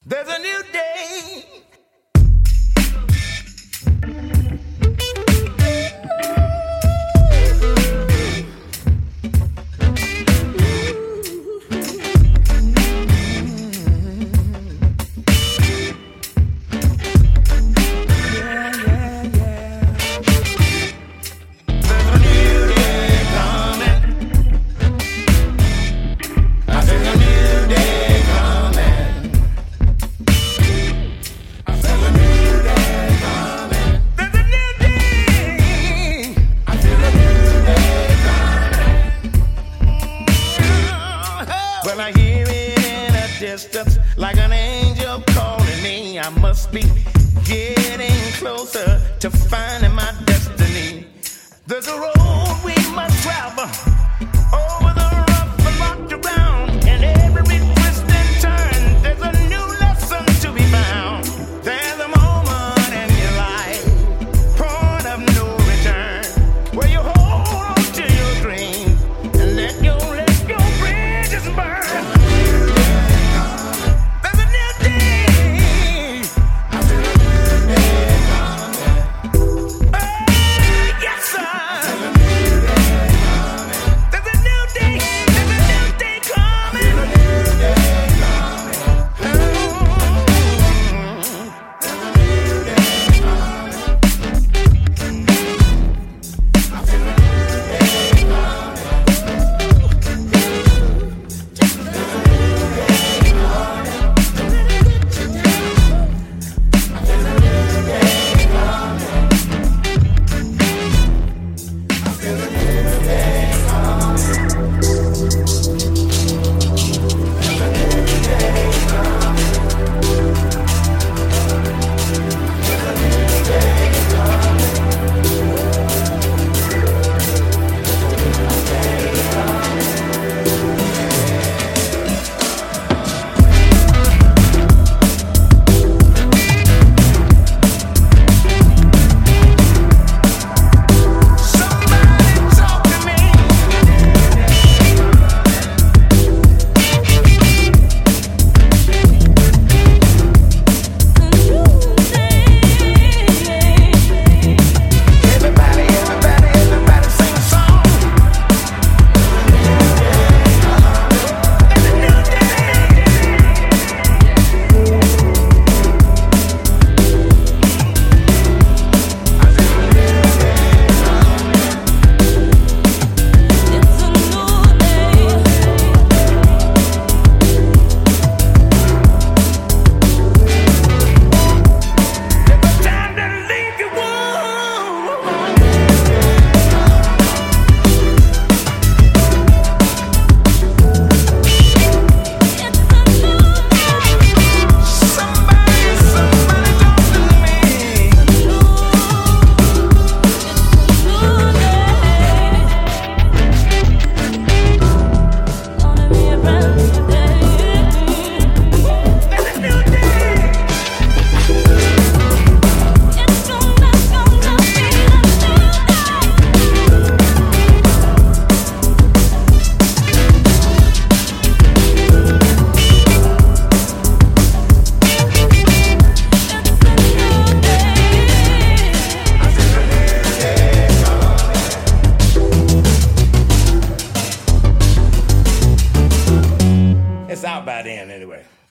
There's a new day. Well, I hear it in a distance, like an angel calling me. I must be getting closer to finding my destiny. There's a road we must travel over the rough and rocky ground, and every twist and turn, there's a new lesson to be found. There's a moment in your life, point of no return, where you hold on to your dreams and let your bridges burn. There's a new day. I feel a new day coming. Oh, yes, sir. There's a new day coming. There's a new day. There's a new day coming. There's a new day coming. There's a new day coming. I feel a new day coming. It's out by then anyway.